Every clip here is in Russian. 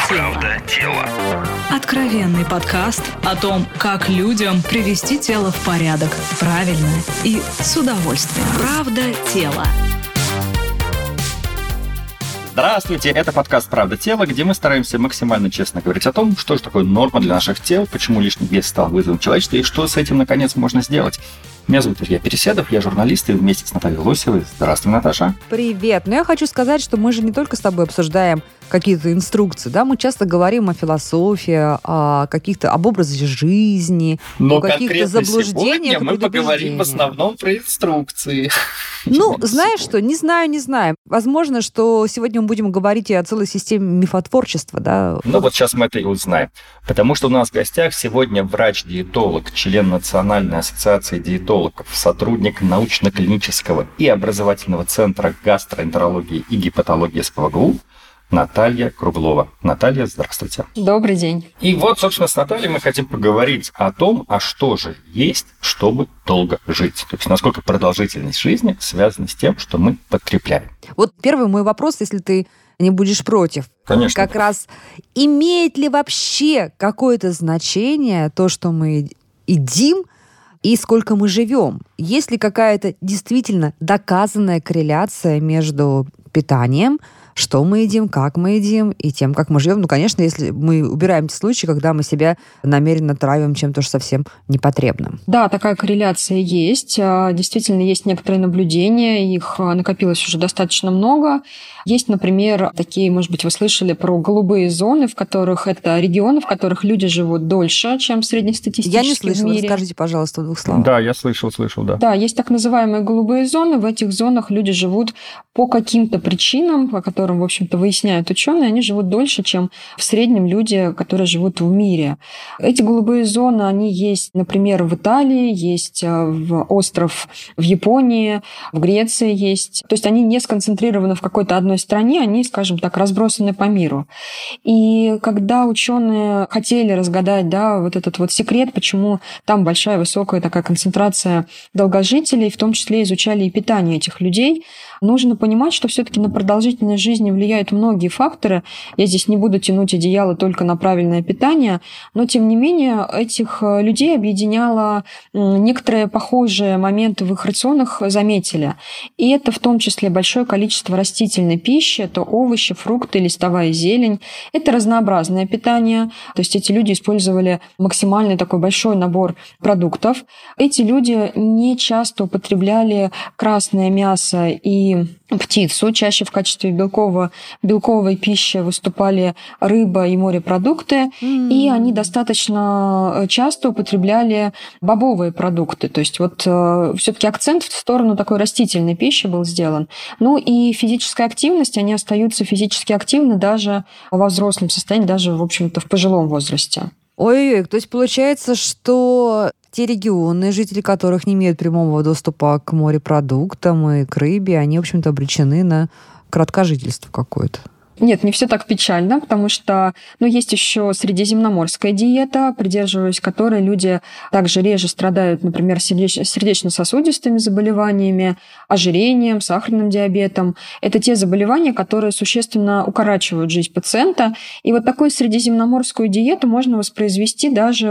Правда тело. Откровенный подкаст о том, как людям привести тело в порядок правильно и с удовольствием. Правда тело. Здравствуйте, это подкаст «Правда тела», где мы стараемся максимально честно говорить о том, что же такое норма для наших тел, почему лишний вес стал вызовом человечества и что с этим, наконец, можно сделать. Меня зовут Илья Переседов, я журналист, и вместе с Натальей Лосевой. Здравствуй, Наташа. Привет. Но я хочу сказать, что мы же не только с тобой обсуждаем какие-то инструкции, да, мы часто говорим о философии, о каких-то, об образе жизни, Но о каких-то заблуждениях. Мы поговорим в основном про инструкции. Ну, знаешь что, не знаю. Возможно, что сегодня мы будем говорить и о целой системе мифотворчества, да. Ну вот сейчас мы это и узнаем. Потому что у нас в гостях сегодня врач-диетолог, член Национальной ассоциации диетологов, сотрудник научно-клинического и образовательного центра гастроэнтерологии и гепатологии СПбГУ Наталья Круглова. Наталья, здравствуйте. Добрый день. И вот, собственно, с Натальей мы хотим поговорить о том, а что же есть, чтобы долго жить. То есть, насколько продолжительность жизни связана с тем, что мы потребляем. Вот первый мой вопрос, если ты не будешь против. Конечно. Как раз, имеет ли вообще какое-то значение то, что мы едим, и сколько мы живем? Есть ли какая-то действительно доказанная корреляция между питанием, что мы едим, как мы едим, и тем, как мы живем? Ну, конечно, если мы убираем те случаи, когда мы себя намеренно травим чем-то уж совсем непотребным. Да, такая корреляция есть. Действительно, есть некоторые наблюдения, их накопилось уже достаточно много. Есть, например, такие, может быть, вы слышали про голубые зоны, в которых это регионы, в которых люди живут дольше, чем среднестатистически Я не слышала. в мире. Расскажите, пожалуйста, в двух словах. Да, я слышал, да. Да, есть так называемые голубые зоны. В этих зонах люди живут по каким-то причинам, по которым, в общем-то, выясняют ученые, они живут дольше, чем в среднем люди, которые живут в мире. Эти голубые зоны, они есть, например, в Италии, есть остров в Японии, в Греции есть. То есть они не сконцентрированы в какой-то одной стране, они, скажем так, разбросаны по миру. И когда ученые хотели разгадать, да, вот этот вот секрет, почему там большая, высокая такая концентрация долгожителей, в том числе изучали и питание этих людей, нужно понимать, что все-таки на продолжительность жизни влияют многие факторы. Я здесь не буду тянуть одеяло только на правильное питание, но, тем не менее, этих людей объединяло некоторые похожие моменты в их рационах заметили. И это в том числе большое количество растительной пищи, это овощи, фрукты, листовая зелень. Это разнообразное питание. То есть эти люди использовали максимальный такой большой набор продуктов. Эти люди не часто употребляли красное мясо и птицу. Чаще в качестве белковой пищи выступали рыба и морепродукты. И они достаточно часто употребляли бобовые продукты. То есть вот все-таки акцент в сторону такой растительной пищи был сделан. Ну и физическая активность, они остаются физически активны даже во взрослом состоянии, даже, в общем-то, в пожилом возрасте. Ой, то есть получается, что те регионы, жители которых не имеют прямого доступа к морепродуктам и к рыбе, они, в общем-то, обречены на короткожительство какое-то. Нет, не все так печально, потому что есть еще средиземноморская диета, придерживаясь которой люди также реже страдают, например, сердечно-сосудистыми заболеваниями, ожирением, сахарным диабетом. Это те заболевания, которые существенно укорачивают жизнь пациента. И вот такую средиземноморскую диету можно воспроизвести даже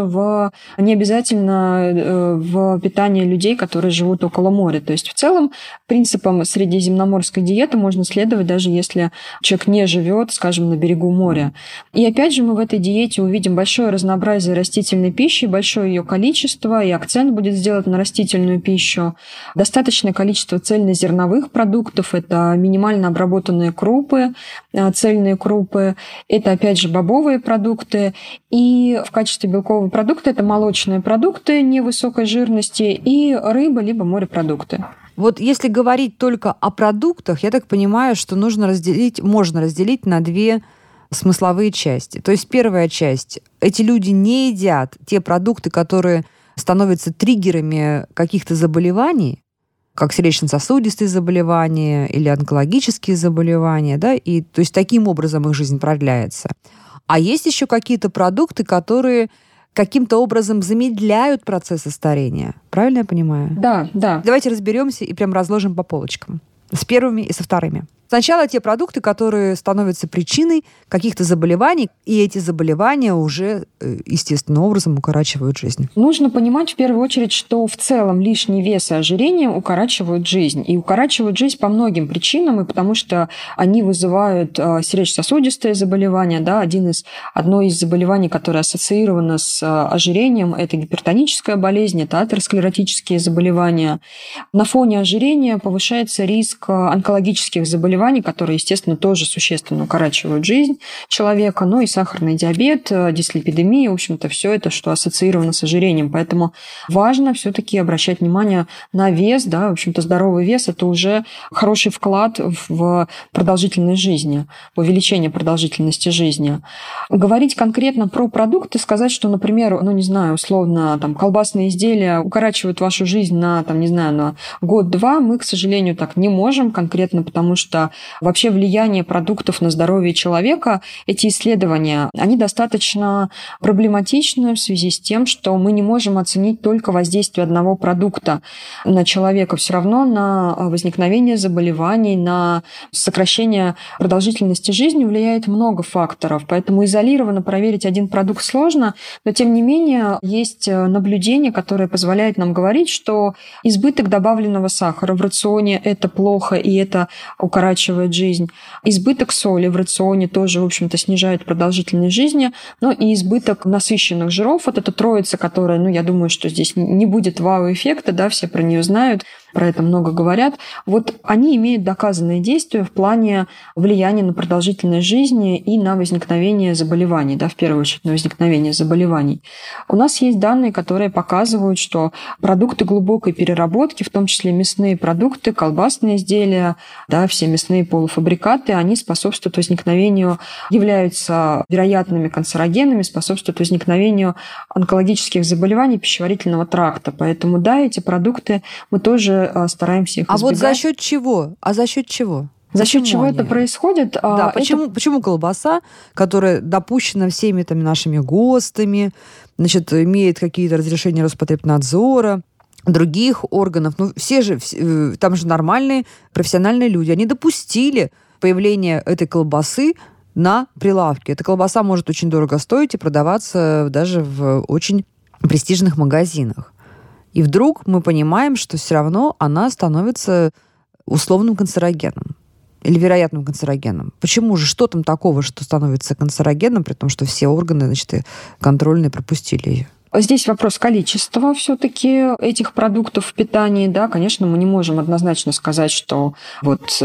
не обязательно в питании людей, которые живут около моря. То есть в целом принципам средиземноморской диеты можно следовать, даже если человек не живет, скажем, на берегу моря. И опять же мы в этой диете увидим большое разнообразие растительной пищи, большое ее количество, и акцент будет сделан на растительную пищу. Достаточное количество цельнозерновых продуктов, это минимально обработанные крупы, цельные крупы, это опять же бобовые продукты, и в качестве белкового продукта это молочные продукты невысокой жирности и рыба либо морепродукты. Вот если говорить только о продуктах, я так понимаю, что можно разделить на две смысловые части. То есть первая часть. Эти люди не едят те продукты, которые становятся триггерами каких-то заболеваний, как сердечно-сосудистые заболевания или онкологические заболевания, да, и то есть таким образом их жизнь продляется. А есть еще какие-то продукты, которые каким-то образом замедляют процессы старения. Правильно я понимаю? Да, да. Давайте разберемся и прям разложим по полочкам. С первыми и со вторыми. Сначала те продукты, которые становятся причиной каких-то заболеваний, и эти заболевания уже естественным образом укорачивают жизнь. Нужно понимать в первую очередь, что в целом лишний вес и ожирение укорачивают жизнь. И укорачивают жизнь по многим причинам, и потому что они вызывают сердечно-сосудистые заболевания. Да? Одно из заболеваний, которое ассоциировано с ожирением, это гипертоническая болезнь, это атеросклеротические заболевания. На фоне ожирения повышается риск онкологических заболеваний, которые, естественно, тоже существенно укорачивают жизнь человека, ну и сахарный диабет, дислипидемия, в общем-то, все это, что ассоциировано с ожирением. Поэтому важно все-таки обращать внимание на вес, да, в общем-то, здоровый вес – это уже хороший вклад в продолжительность жизни, в увеличение продолжительности жизни. Говорить конкретно про продукты, сказать, что, например, ну, не знаю, условно, там, колбасные изделия укорачивают вашу жизнь на, там, не знаю, на год-два, мы, к сожалению, так не можем конкретно, потому что вообще влияние продуктов на здоровье человека, эти исследования, они достаточно проблематичны в связи с тем, что мы не можем оценить только воздействие одного продукта на человека. Все равно на возникновение заболеваний, на сокращение продолжительности жизни влияет много факторов. Поэтому изолированно проверить один продукт сложно, но тем не менее есть наблюдение, которое позволяет нам говорить, что избыток добавленного сахара в рационе – это плохо, и это укорачивает жизнь. Избыток соли в рационе тоже, в общем-то, снижает продолжительность жизни. Ну и избыток насыщенных жиров – вот эта троица, которая, ну, я думаю, что здесь не будет вау-эффекта, да, все про нее знают, про это много говорят. Вот они имеют доказанные действия в плане влияния на продолжительность жизни и на возникновение заболеваний, да, в первую очередь на возникновение заболеваний. У нас есть данные, которые показывают, что продукты глубокой переработки, в том числе мясные продукты, колбасные изделия, да, все мясные полуфабрикаты, они способствуют возникновению, являются вероятными канцерогенами, способствуют возникновению онкологических заболеваний пищеварительного тракта. Поэтому, да, эти продукты мы тоже стараемся их избегать. А вот за счет чего? За счет чего это происходит? Да, почему колбаса, которая допущена всеми там нашими ГОСТами, значит, имеет какие-то разрешения Роспотребнадзора, других органов, ну все же, там же нормальные профессиональные люди, они допустили появление этой колбасы на прилавке. Эта колбаса может очень дорого стоить и продаваться даже в очень престижных магазинах. И вдруг мы понимаем, что все равно она становится условным канцерогеном или вероятным канцерогеном. Почему же? Что там такого, что становится канцерогеном, при том, что все органы, значит, контрольные пропустили ее? Здесь вопрос количества все-таки этих продуктов в питании. Да, конечно, мы не можем однозначно сказать, что вот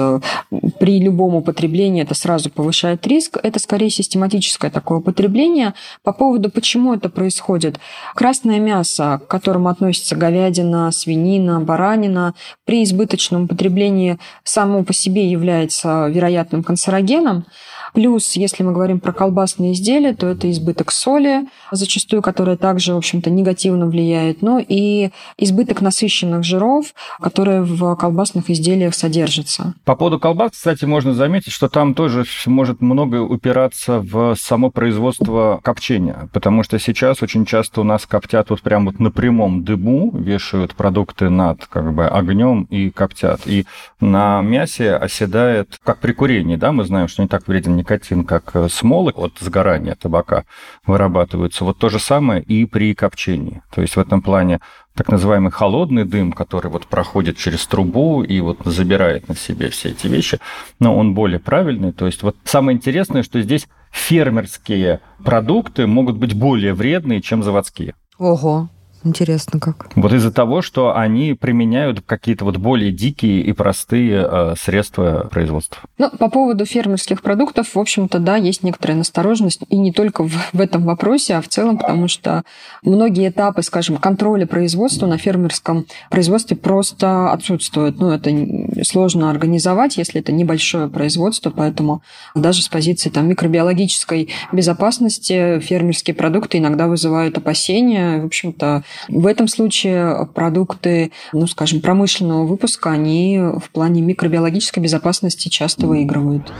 при любом употреблении это сразу повышает риск. Это скорее систематическое такое употребление. По поводу, почему это происходит. Красное мясо, к которому относятся говядина, свинина, баранина, при избыточном употреблении само по себе является вероятным канцерогеном. Плюс, если мы говорим про колбасные изделия, то это избыток соли, зачастую, которая также, в общем-то, негативно влияет. Ну и избыток насыщенных жиров, которые в колбасных изделиях содержатся. По поводу колбас, кстати, можно заметить, что там тоже может многое упираться в само производство копчения. Потому что сейчас очень часто у нас коптят вот прям вот на прямом дыму, вешают продукты над как бы огнем и коптят. И на мясе оседает, как при курении, да, мы знаем, что не так вреден никотин, как смолы от сгорания табака вырабатываются. Вот то же самое и при копчении. То есть в этом плане так называемый холодный дым, который вот проходит через трубу и вот забирает на себе все эти вещи, но он более правильный. То есть вот самое интересное, что здесь фермерские продукты могут быть более вредные, чем заводские. Ого. Интересно как. Вот из-за того, что они применяют какие-то вот более дикие и простые средства производства. Ну, по поводу фермерских продуктов, в общем-то, да, есть некоторая настороженность, и не только в этом вопросе, а в целом, потому что многие этапы, скажем, контроля производства на фермерском производстве просто отсутствуют. Ну, это сложно организовать, если это небольшое производство, поэтому даже с позиции там микробиологической безопасности фермерские продукты иногда вызывают опасения. В общем-то, в этом случае продукты, ну, скажем, промышленного выпуска, они в плане микробиологической безопасности часто выигрывают.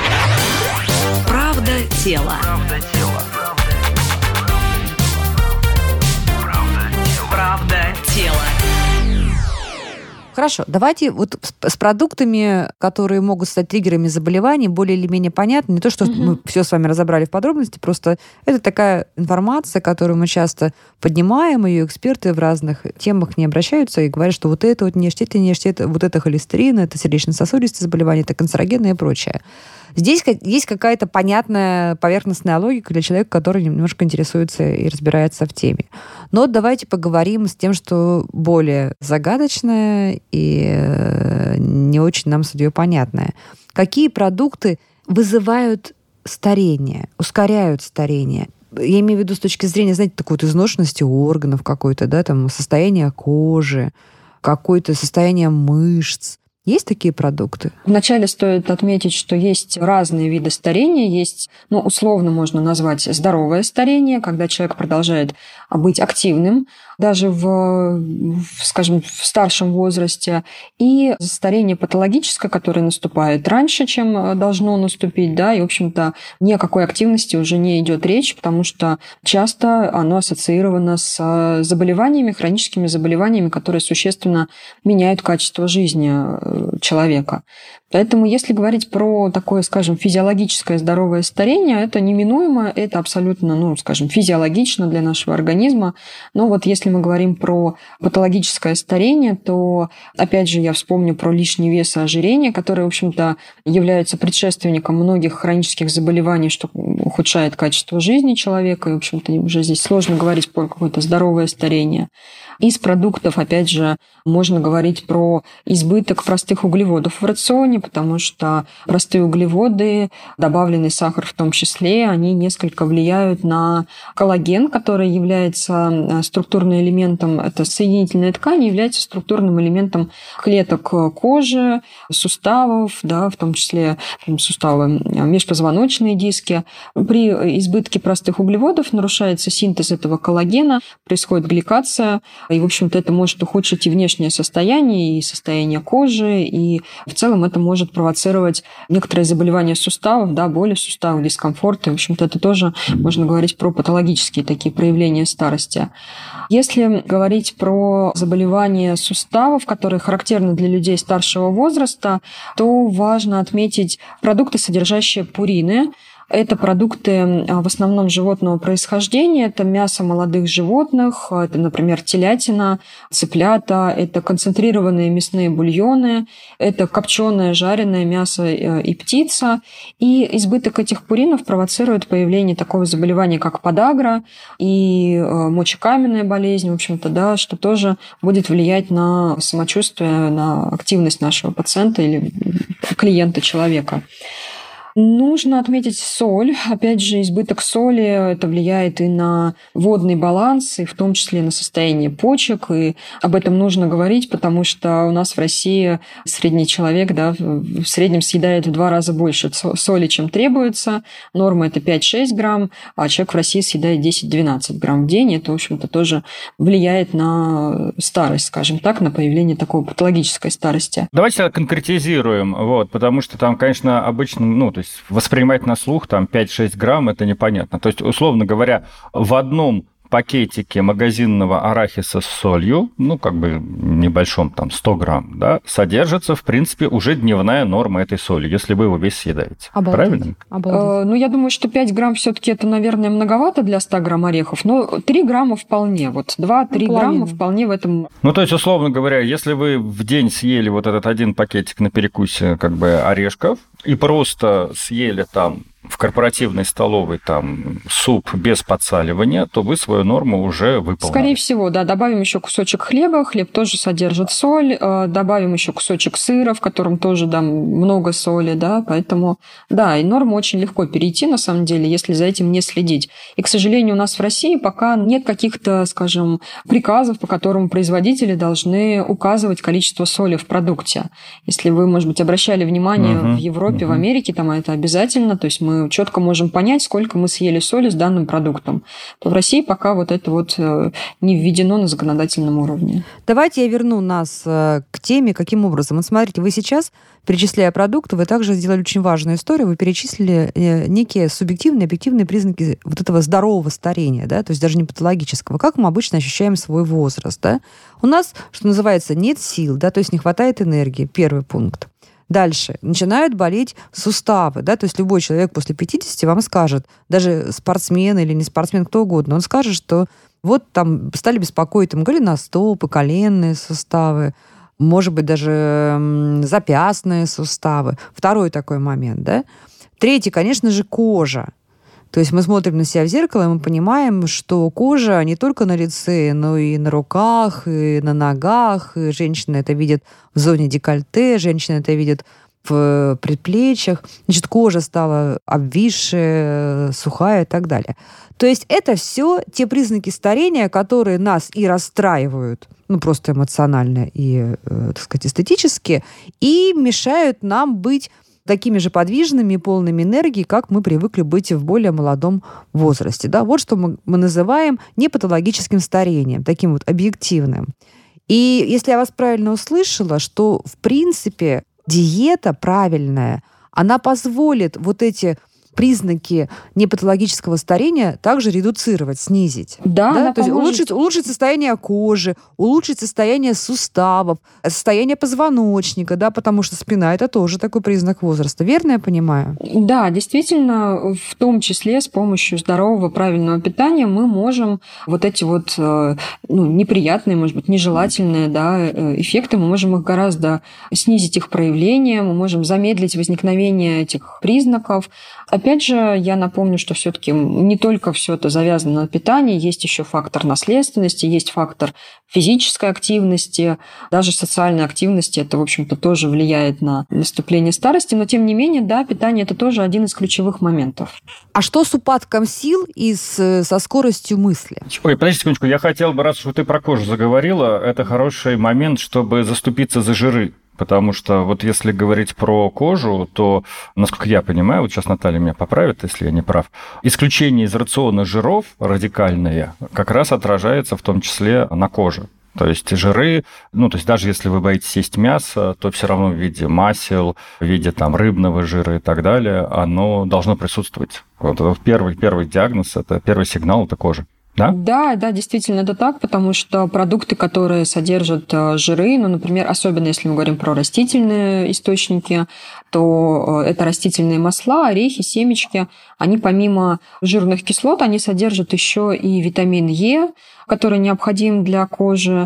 Правда тела. Правда тела. Хорошо, давайте вот с продуктами, которые могут стать триггерами заболеваний, более или менее понятно. Не то, что мы все с вами разобрали в подробности, просто это такая информация, которую мы часто поднимаем, ее эксперты в разных темах не обращаются и говорят, что вот это вот не ешьте, вот это холестерин, это сердечно-сосудистые заболевания, это канцерогенные и прочее. Здесь есть какая-то понятная поверхностная логика для человека, который немножко интересуется и разбирается в теме. Но давайте поговорим с тем, что более загадочное и не очень нам с судьей понятное. Какие продукты вызывают старение, ускоряют старение? Я имею в виду с точки зрения, знаете, такой вот изношенности органов какой-то, да, там, состояния кожи, какое-то состояние мышц. Есть такие продукты? Вначале стоит отметить, что есть разные виды старения. Есть, условно можно назвать здоровое старение, когда человек продолжает быть активным, даже скажем, в старшем возрасте, и старение патологическое, которое наступает раньше, чем должно наступить, да, и, в общем-то, ни о какой активности уже не идет речь, потому что часто оно ассоциировано с заболеваниями, хроническими заболеваниями, которые существенно меняют качество жизни человека. Поэтому, если говорить про такое, скажем, физиологическое здоровое старение, это неминуемо, это абсолютно, физиологично для нашего организма. Но вот если мы говорим про патологическое старение, то, опять же, я вспомню про лишний вес и ожирение, которые, в общем-то, являются предшественником многих хронических заболеваний, что ухудшает качество жизни человека. И, в общем-то, уже здесь сложно говорить про какое-то здоровое старение. Из продуктов, опять же, можно говорить про избыток простых углеводов в рационе, потому что простые углеводы, добавленный сахар в том числе, они несколько влияют на коллаген, который является структурным элементом, это соединительная ткань, является структурным элементом клеток кожи, суставов, да, в том числе суставы, межпозвоночные диски. При избытке простых углеводов нарушается синтез этого коллагена, происходит гликация, и, в общем-то, это может ухудшить и внешнее состояние, и состояние кожи, и в целом это может провоцировать некоторые заболевания суставов, да, боли в суставах, дискомфорт. И, в общем-то, это тоже можно говорить про патологические такие проявления старости. Если говорить про заболевания суставов, которые характерны для людей старшего возраста, то важно отметить продукты, содержащие пурины. Это продукты в основном животного происхождения, это мясо молодых животных, это, например, телятина, цыплята, это концентрированные мясные бульоны, это копченое, жареное мясо и птица. И избыток этих пуринов провоцирует появление такого заболевания, как подагра и мочекаменная болезнь, в общем-то, да, что тоже будет влиять на самочувствие, на активность нашего пациента или клиента человека. Нужно отметить соль. Опять же, избыток соли это влияет и на водный баланс, и в том числе на состояние почек. И об этом нужно говорить, потому что у нас в России средний человек, да, в среднем съедает в 2 раза больше соли, чем требуется. Норма это 5-6 грамм, а человек в России съедает 10-12 грамм в день. Это, в общем-то, тоже влияет на старость, скажем так, на появление такой патологической старости. Давайте конкретизируем, потому что там, конечно, обычно, то есть воспринимать на слух там 5-6 грамм, это непонятно. То есть, условно говоря, в одном пакетике магазинного арахиса с солью, небольшом, там 100 грамм, да, содержится, в принципе, уже дневная норма этой соли, если вы его весь съедаете. Обалдеть. Правильно? Я думаю, что 5 грамм все-таки это, наверное, многовато для 100 грамм орехов, но 3 грамма вполне. 2-3 грамма вполне в этом. То есть, условно говоря, если вы в день съели вот этот один пакетик на перекусе орешков и просто съели там в корпоративной столовой там суп без подсаливания, то вы свою норму уже выполнили. Скорее всего, да. Добавим еще кусочек хлеба. Хлеб тоже содержит соль. Добавим еще кусочек сыра, в котором тоже много соли, да. Поэтому, да, и норму очень легко перейти, на самом деле, если за этим не следить. И, к сожалению, у нас в России пока нет каких-то, скажем, приказов, по которым производители должны указывать количество соли в продукте. Если вы, может быть, обращали внимание в Европе, в Америке, там это обязательно. То есть мы мы четко можем понять, сколько мы съели соли с данным продуктом, то в России пока вот это вот не введено на законодательном уровне. Давайте я верну нас к теме, каким образом. Вот смотрите, вы сейчас, перечисляя продукты, вы также сделали очень важную историю, вы перечислили некие субъективные, объективные признаки вот этого здорового старения, да, то есть даже не патологического. Как мы обычно ощущаем свой возраст, да? У нас, что называется, нет сил, да, то есть не хватает энергии, первый пункт. Дальше. Начинают болеть суставы, да, то есть любой человек после 50 вам скажет, даже спортсмен или не спортсмен, кто угодно, он скажет, что вот там стали беспокоить там голеностопы, коленные суставы, может быть, даже запястные суставы. Второй такой момент, да. Третий, конечно же, кожа. То есть мы смотрим на себя в зеркало, и мы понимаем, что кожа не только на лице, но и на руках, и на ногах. И женщина это видит в зоне декольте, женщина это видит в предплечьях. Значит, кожа стала обвисшая, сухая и так далее. То есть это все те признаки старения, которые нас и расстраивают, ну, просто эмоционально и, так сказать, эстетически, и мешают нам быть такими же подвижными и полными энергии, как мы привыкли быть в более молодом возрасте. Да? Вот что мы называем непатологическим старением, таким вот объективным. И если я вас правильно услышала, что, в принципе, диета правильная, она позволит вот эти признаки непатологического старения также редуцировать, снизить. Да? То есть улучшить состояние кожи, улучшить состояние суставов, состояние позвоночника, да, потому что спина – это тоже такой признак возраста. Верно я понимаю? Да, действительно, в том числе с помощью здорового, правильного питания мы можем вот эти вот неприятные, может быть, нежелательные, да, эффекты, мы можем их гораздо снизить, их проявление, мы можем замедлить возникновение этих признаков. Опять же, я напомню, что все-таки не только все это завязано на питании, есть еще фактор наследственности, есть фактор физической активности, даже социальной активности. Это, в общем-то, тоже влияет на наступление старости. Но, тем не менее, да, питание – это тоже один из ключевых моментов. А что с упадком сил и со скоростью мысли? Ой, подожди секундочку. Я хотел бы, раз уж ты про кожу заговорила, это хороший момент, чтобы заступиться за жиры. Потому что вот если говорить про кожу, то, насколько я понимаю, вот сейчас Наталья меня поправит, если я не прав, исключение из рациона жиров радикальное как раз отражается в том числе на коже. То есть жиры, то есть даже если вы боитесь есть мясо, то все равно в виде масел, в виде там рыбного жира и так далее, оно должно присутствовать. Вот первый диагноз, это первый сигнал, это кожа. Да? Да, действительно, это так, потому что продукты, которые содержат жиры, например, особенно если мы говорим про растительные источники, то это растительные масла, орехи, семечки, они помимо жирных кислот, они содержат еще и витамин Е, который необходим для кожи,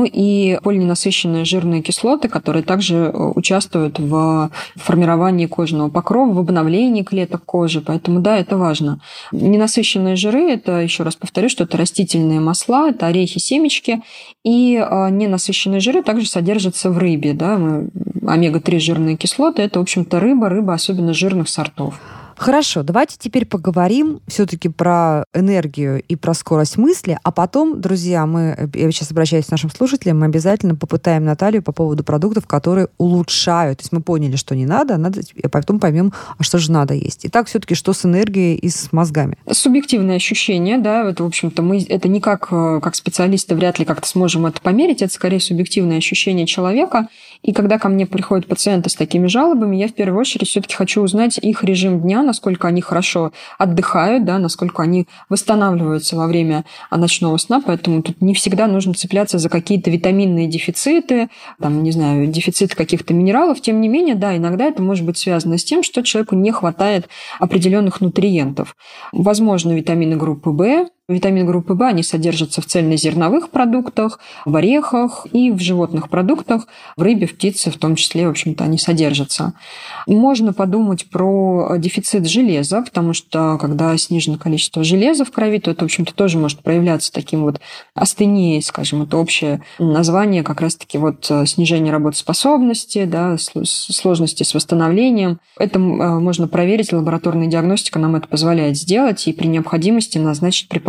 и полиненасыщенные жирные кислоты, которые также участвуют в формировании кожного покрова, в обновлении клеток кожи. Поэтому, да, это важно. Ненасыщенные жиры, это, еще раз повторю, что это растительные масла, это орехи, семечки, и ненасыщенные жиры также содержатся в рыбе. Да? Омега-3 жирные кислоты – это, в общем-то, рыба, особенно жирных сортов. Хорошо, давайте теперь поговорим все-таки про энергию и про скорость мысли, а потом, друзья, я сейчас обращаюсь к нашим слушателям, мы обязательно попытаем Наталью по поводу продуктов, которые улучшают. То есть мы поняли, что не надо, а потом поймем, а что же надо есть. Итак, все-таки что с энергией и с мозгами? Субъективное ощущение, да, это, в общем-то, это не как специалисты вряд ли как-то сможем это померить, это скорее субъективное ощущение человека. И когда ко мне приходят пациенты с такими жалобами, я в первую очередь все-таки хочу узнать их режим дня, насколько они хорошо отдыхают, да, насколько они восстанавливаются во время ночного сна, поэтому тут не всегда нужно цепляться за какие-то витаминные дефициты, дефицит каких-то минералов. Тем не менее, да, иногда это может быть связано с тем, что человеку не хватает определенных нутриентов. Возможно, витамины группы В. Витамины группы В, они содержатся в цельнозерновых продуктах, в орехах и в животных продуктах, в рыбе, в птице в том числе, в общем-то, они содержатся. Можно подумать про дефицит железа, потому что когда снижено количество железа в крови, то это, в общем-то, тоже может проявляться таким вот астенией, скажем, это общее название как раз-таки вот снижение работоспособности, да, сложности с восстановлением. Это можно проверить, лабораторная диагностика нам это позволяет сделать, и при необходимости назначить препарат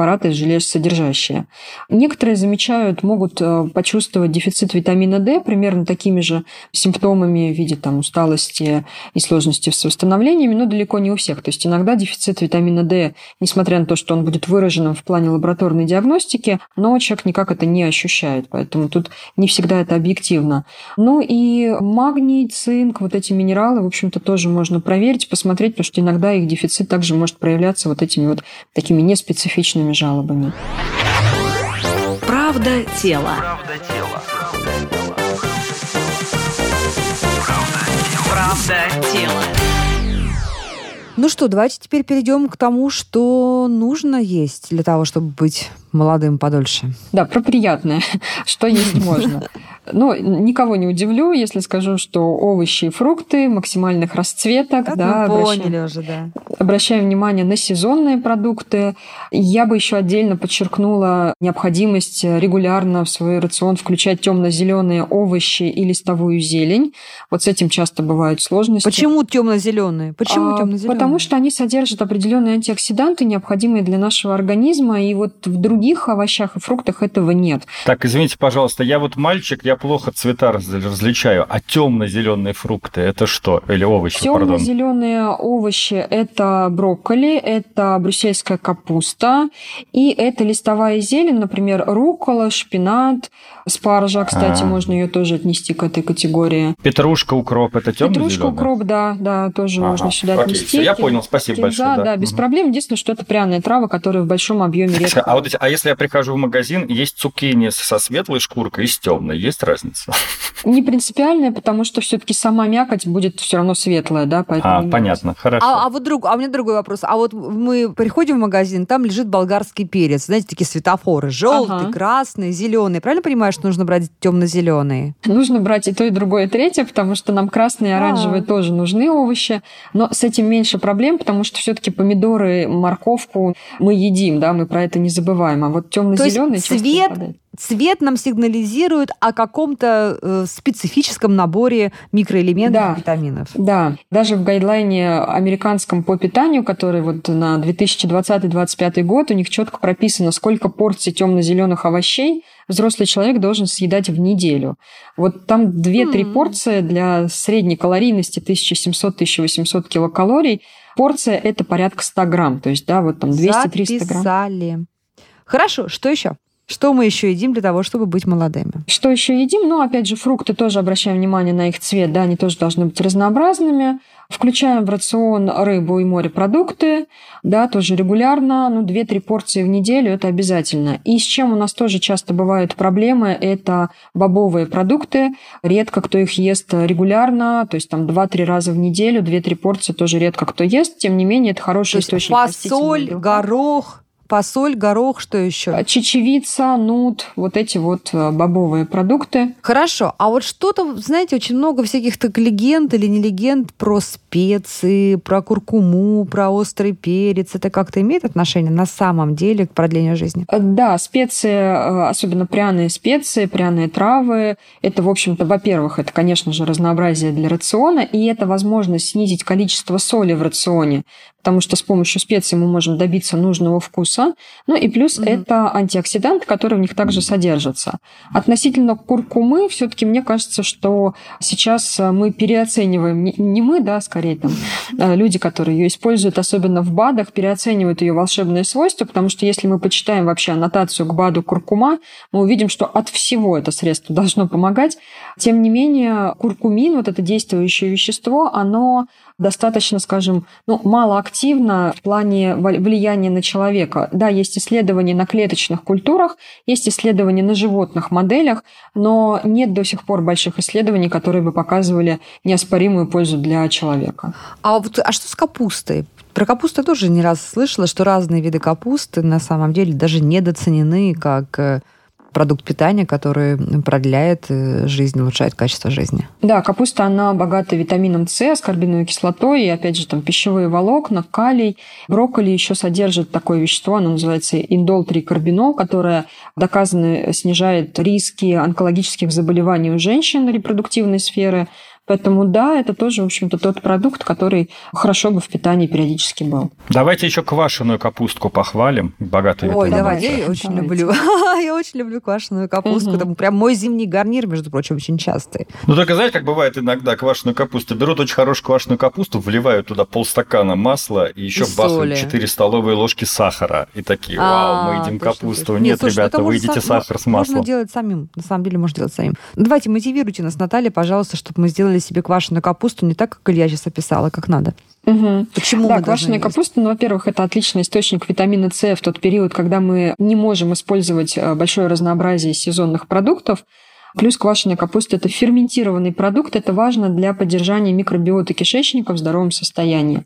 препараты железосодержащие. Некоторые могут почувствовать дефицит витамина D примерно такими же симптомами в виде усталости и сложности с восстановлениями, но далеко не у всех. То есть иногда дефицит витамина D, несмотря на то, что он будет выраженным в плане лабораторной диагностики, но человек никак это не ощущает, поэтому тут не всегда это объективно. Ну и магний, цинк, вот эти минералы, в общем-то, тоже можно проверить, посмотреть, потому что иногда их дефицит также может проявляться вот этими вот такими неспецифичными жалобами. Правда тела. Правда тела. Ну что, давайте теперь перейдем к тому, что нужно есть для того, чтобы быть молодым подольше. Да, про приятное, что есть можно. Ну, никого не удивлю, если скажу, что овощи и фрукты максимальных расцветок. Как да, мы поняли уже, да. Обращаем внимание на сезонные продукты. Я бы еще отдельно подчеркнула необходимость регулярно в свой рацион включать темно-зеленые овощи и листовую зелень. Вот с этим часто бывают сложности. Почему темно-зеленые? Почему темно-зеленые? Потому что они содержат определенные антиоксиданты, необходимые для нашего организма, и вот в других овощах и фруктах этого нет. Так, извините, пожалуйста, я вот мальчик, я плохо цвета различаю, а темно-зеленые фрукты это что? Или овощи, пардон? Темно-зеленые овощи – это брокколи, это брюссельская капуста, и это листовая зелень, например, руккола, шпинат, спаржа, кстати, можно ее тоже отнести к этой категории. Петрушка, укроп – это темно-зеленые? Петрушка, укроп, да, тоже можно сюда отнести. Все, я понял, спасибо большое. Да, без проблем. Единственное, что это пряные травы, которые в большом объеме редко. А если я прихожу в магазин, есть цукини со светлой шкуркой и с темной, есть разница? Не принципиальная, потому что все-таки сама мякоть будет все равно светлая, да, поэтому. Понятно, хорошо. А у меня другой вопрос. А вот мы приходим в магазин, там лежит болгарский перец, знаете, такие светофоры: желтый, красный, зеленый. Правильно понимаю, что нужно брать темно-зеленые? Нужно брать и то, и другое, и третье, потому что нам красные и оранжевые тоже нужны овощи, но с этим меньше проблем, потому что все-таки помидоры, морковку мы едим, да, мы про это не забываем. А вот темно-зеленый цвет нам сигнализирует о каком-то специфическом наборе микроэлементов и витаминов. Да, даже в гайдлайне американском по питанию, который вот на 2020-2025 год, у них четко прописано, сколько порций темно-зеленых овощей взрослый человек должен съедать в неделю. Вот там 2-3 порции для средней калорийности 1700-1800 килокалорий. Порция – это порядка 100 грамм, то есть, да, вот там 200-300 грамм. Записали. Хорошо, что еще? Что мы еще едим для того, чтобы быть молодыми? Что еще едим? Ну, опять же, фрукты тоже обращаем внимание на их цвет, да, они тоже должны быть разнообразными. Включаем в рацион рыбу и морепродукты, да, тоже регулярно, 2-3 порции в неделю – это обязательно. И с чем у нас тоже часто бывают проблемы – это бобовые продукты. Редко кто их ест регулярно, то есть там 2-3 раза в неделю, 2-3 порции тоже редко кто ест. Тем не менее, это хороший источник растительного белка. Фасоль, горох, что еще? Чечевица, нут, вот эти вот бобовые продукты. Хорошо. А вот что-то, знаете, очень много всяких так легенд или не легенд про специи, про куркуму, про острый перец. Это как-то имеет отношение на самом деле к продлению жизни? Да, специи, особенно пряные специи, пряные травы. Это, в общем-то, во-первых, это, конечно же, разнообразие для рациона, и это возможность снизить количество соли в рационе, потому что с помощью специй мы можем добиться нужного вкуса. Ну и плюс это антиоксиданты, которые в них также содержатся. Относительно куркумы, все-таки мне кажется, что сейчас мы переоцениваем, не мы, да, скорее там люди, которые ее используют, особенно в БАДах, переоценивают ее волшебные свойства, потому что если мы почитаем вообще аннотацию к БАДу куркума, мы увидим, что от всего это средство должно помогать. Тем не менее, куркумин, вот это действующее вещество, оно достаточно, скажем, малоактивно в плане влияния на человека. Да, есть исследования на клеточных культурах, есть исследования на животных моделях, но нет до сих пор больших исследований, которые бы показывали неоспоримую пользу для человека. А что с капустой? Про капусту я тоже не раз слышала, что разные виды капусты на самом деле даже недооценены как продукт питания, который продляет жизнь, улучшает качество жизни. Да, капуста, она богата витамином С, аскорбиновой кислотой, и, опять же, там пищевые волокна, калий. Брокколи еще содержит такое вещество, оно называется индол-трикарбинол, которое доказано снижает риски онкологических заболеваний у женщин репродуктивной сферы. Поэтому да, это тоже, в общем-то, тот продукт, который хорошо бы в питании периодически был. Давайте еще квашеную капустку похвалим, богатую Ой, витаминами. давай, я очень люблю. Я очень люблю квашеную капустку. Это прям мой зимний гарнир, между прочим, очень частый. Ну, только знаешь, как бывает иногда квашеную капусту. Берут очень хорошую квашеную капусту, вливают туда полстакана масла и еще бахают 4 столовые ложки сахара. И такие, вау, мы едим капусту. Нет, ребята, вы едите сахар с маслом. Можно делать самим. На самом деле, можно делать самим. Давайте мотивируйте нас, Наталья, пожалуйста, чтобы мы сделали себе квашеную капусту не так, как Илья сейчас описала, как надо. Почему да, мы квашеная капуста, во-первых, это отличный источник витамина С в тот период, когда мы не можем использовать большое разнообразие сезонных продуктов. Плюс квашеная капуста – это ферментированный продукт, это важно для поддержания микробиоты кишечника в здоровом состоянии.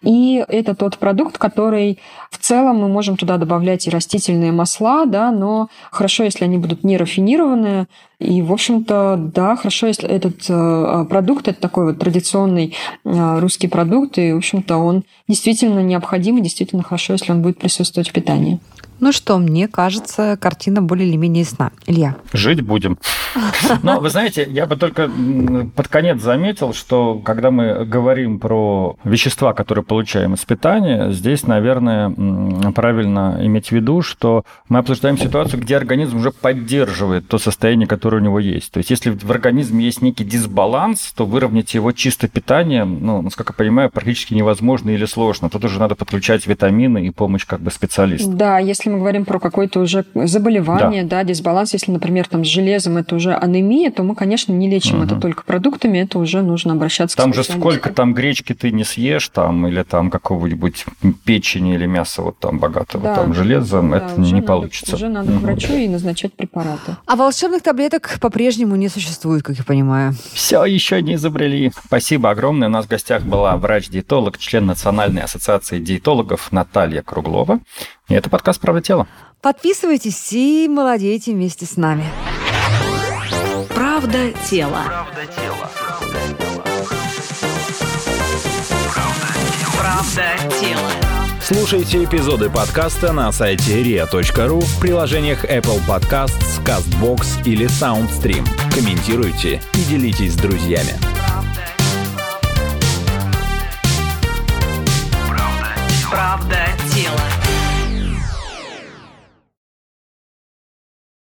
И это тот продукт, который в целом мы можем туда добавлять и растительные масла, да, но хорошо, если они будут не рафинированные. И, в общем-то, да, хорошо, если этот продукт – это такой вот традиционный русский продукт, и, в общем-то, он действительно необходим, и действительно хорошо, если он будет присутствовать в питании. Ну что, мне кажется, картина более или менее ясна. Илья. Жить будем. Но, вы знаете, я бы только под конец заметил, что когда мы говорим про вещества, которые получаем из питания, здесь, наверное, правильно иметь в виду, что мы обсуждаем ситуацию, где организм уже поддерживает то состояние, которое у него есть. То есть, если в организме есть некий дисбаланс, то выровнять его чисто питанием, насколько я понимаю, практически невозможно или сложно. Тут уже надо подключать витамины и помощь как бы специалиста. Да, если мы говорим про какое-то уже заболевание, да, дисбаланс, если, например, там с железом это уже анемия, то мы, конечно, не лечим это только продуктами, это уже нужно обращаться к специалисту. Там же сколько там гречки ты не съешь, там, или там какого-нибудь печени или мяса вот там богатого там железом, это не получится. Уже надо к врачу и назначать препараты. А волшебных таблеток по-прежнему не существует, как я понимаю. Все еще не изобрели. Спасибо огромное. У нас в гостях была врач-диетолог, член Национальной ассоциации диетологов Наталья Круглова. И это подкаст «Правда тела». Подписывайтесь и молодейте вместе с нами. «Правда тела». «Правда тела». Слушайте эпизоды подкаста на сайте ria.ru, в приложениях Apple Podcasts, CastBox или SoundStream. Комментируйте и делитесь с друзьями.